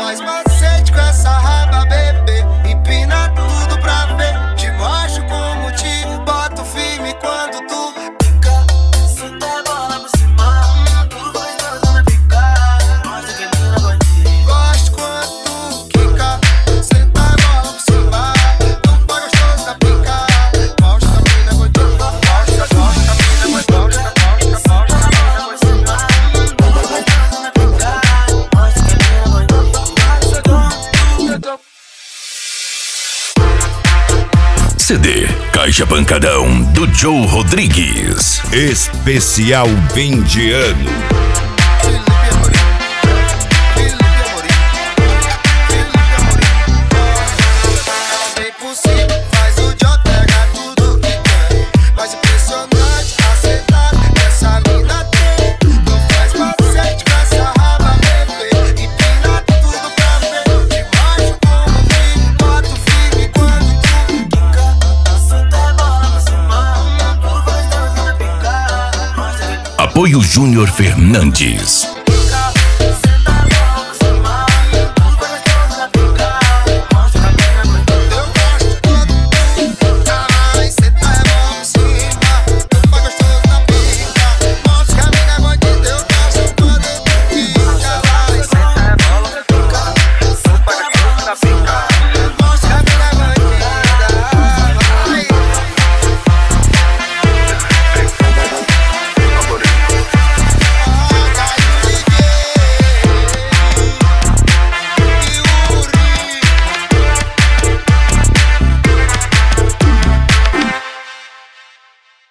faz macete com essa raba, bebê. Empina tudo pra ver. Te mostro como te boto firme quando tu fica. Senta a bola por cima, tu gostoso na pica. Mostra que mina bandida. Gosto quando tu quica. Senta a bola por cima, tu gostoso na pica. Mostra a mina bandida. Mostra a mina bandida. CD Caixa Pancadão do Joe Rodrigues. Especial 20 anos. Apoio Júnior Fernandes.